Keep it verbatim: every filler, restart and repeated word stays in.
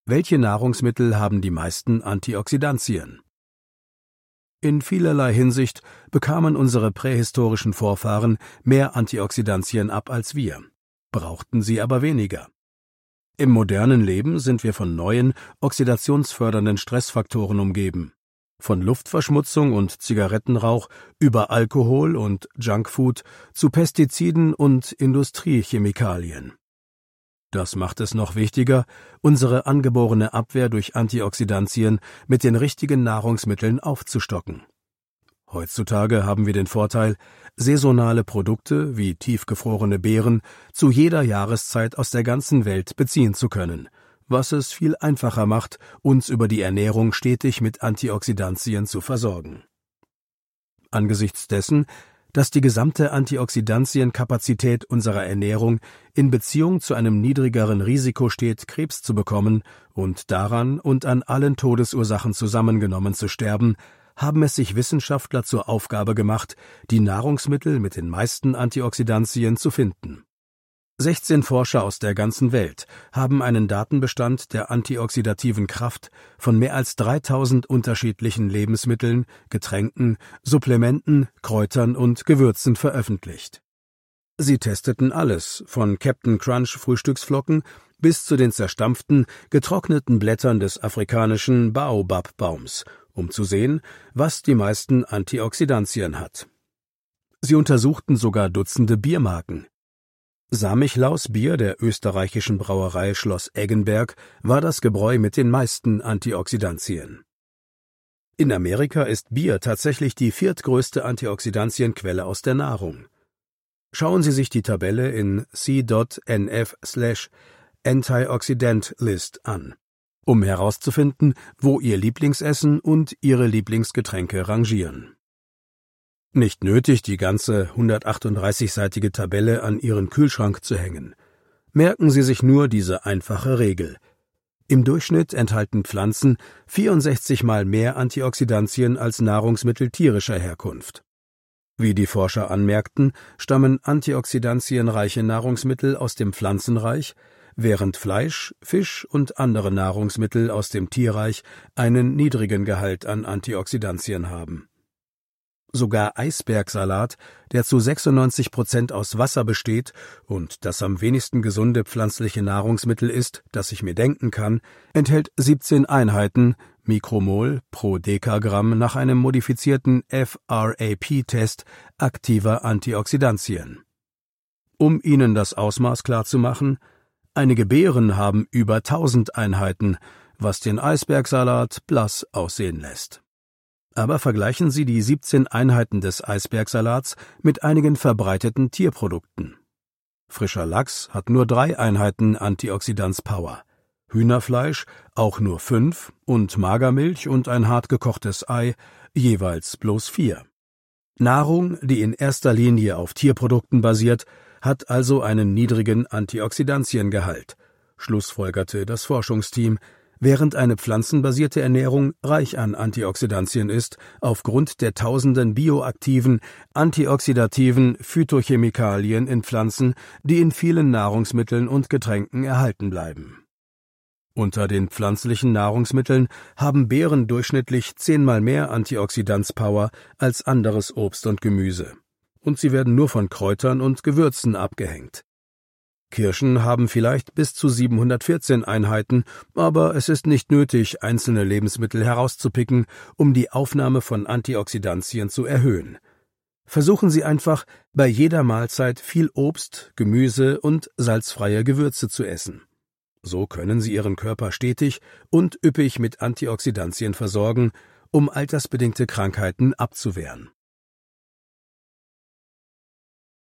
Welche Nahrungsmittel haben die meisten Antioxidantien? In vielerlei Hinsicht bekamen unsere prähistorischen Vorfahren mehr Antioxidantien ab als wir, brauchten sie aber weniger. Im modernen Leben sind wir von neuen, oxidationsfördernden Stressfaktoren umgeben. Von Luftverschmutzung und Zigarettenrauch über Alkohol und Junkfood zu Pestiziden und Industriechemikalien. Das macht es noch wichtiger, unsere angeborene Abwehr durch Antioxidantien mit den richtigen Nahrungsmitteln aufzustocken. Heutzutage haben wir den Vorteil, saisonale Produkte wie tiefgefrorene Beeren zu jeder Jahreszeit aus der ganzen Welt beziehen zu können, was es viel einfacher macht, uns über die Ernährung stetig mit Antioxidantien zu versorgen. Angesichts dessen, dass die gesamte Antioxidantienkapazität unserer Ernährung in Beziehung zu einem niedrigeren Risiko steht, Krebs zu bekommen und daran und an allen Todesursachen zusammengenommen zu sterben, haben es sich Wissenschaftler zur Aufgabe gemacht, die Nahrungsmittel mit den meisten Antioxidantien zu finden. sechzehn Forscher aus der ganzen Welt haben einen Datenbestand der antioxidativen Kraft von mehr als dreitausend unterschiedlichen Lebensmitteln, Getränken, Supplementen, Kräutern und Gewürzen veröffentlicht. Sie testeten alles, von Captain Crunch Frühstücksflocken bis zu den zerstampften, getrockneten Blättern des afrikanischen Baobab-Baums, um zu sehen, was die meisten Antioxidantien hat. Sie untersuchten sogar Dutzende Biermarken. Samichlaus Bier der österreichischen Brauerei Schloss Eggenberg war das Gebräu mit den meisten Antioxidantien. In Amerika ist Bier tatsächlich die viertgrößte Antioxidantienquelle aus der Nahrung. Schauen Sie sich die Tabelle in c punkt n f slash antioxidant list an, um herauszufinden, wo Ihr Lieblingsessen und Ihre Lieblingsgetränke rangieren. Nicht nötig, die ganze hundertachtunddreißigseitige Tabelle an Ihren Kühlschrank zu hängen. Merken Sie sich nur diese einfache Regel. Im Durchschnitt enthalten Pflanzen vierundsechzig Mal mehr Antioxidantien als Nahrungsmittel tierischer Herkunft. Wie die Forscher anmerkten, stammen antioxidantienreiche Nahrungsmittel aus dem Pflanzenreich, während Fleisch, Fisch und andere Nahrungsmittel aus dem Tierreich einen niedrigen Gehalt an Antioxidantien haben. Sogar Eisbergsalat, der zu sechsundneunzig Prozent aus Wasser besteht und das am wenigsten gesunde pflanzliche Nahrungsmittel ist, das ich mir denken kann, enthält siebzehn Einheiten Mikromol pro Dekagramm nach einem modifizierten F R A P-Test aktiver Antioxidantien. Um Ihnen das Ausmaß klarzumachen: Einige Beeren haben über tausend Einheiten, was den Eisbergsalat blass aussehen lässt. Aber vergleichen Sie die siebzehn Einheiten des Eisbergsalats mit einigen verbreiteten Tierprodukten. Frischer Lachs hat nur drei Einheiten Antioxidanz-Power, Hühnerfleisch auch nur fünf und Magermilch und ein hart gekochtes Ei jeweils bloß vier. Nahrung, die in erster Linie auf Tierprodukten basiert, hat also einen niedrigen Antioxidantiengehalt, schlussfolgerte das Forschungsteam, während eine pflanzenbasierte Ernährung reich an Antioxidantien ist, aufgrund der tausenden bioaktiven, antioxidativen Phytochemikalien in Pflanzen, die in vielen Nahrungsmitteln und Getränken erhalten bleiben. Unter den pflanzlichen Nahrungsmitteln haben Beeren durchschnittlich zehnmal mehr Antioxidanz-Power als anderes Obst und Gemüse, und sie werden nur von Kräutern und Gewürzen abgehängt. Kirschen haben vielleicht bis zu siebenhundertvierzehn Einheiten, aber es ist nicht nötig, einzelne Lebensmittel herauszupicken, um die Aufnahme von Antioxidantien zu erhöhen. Versuchen Sie einfach, bei jeder Mahlzeit viel Obst, Gemüse und salzfreie Gewürze zu essen. So können Sie Ihren Körper stetig und üppig mit Antioxidantien versorgen, um altersbedingte Krankheiten abzuwehren.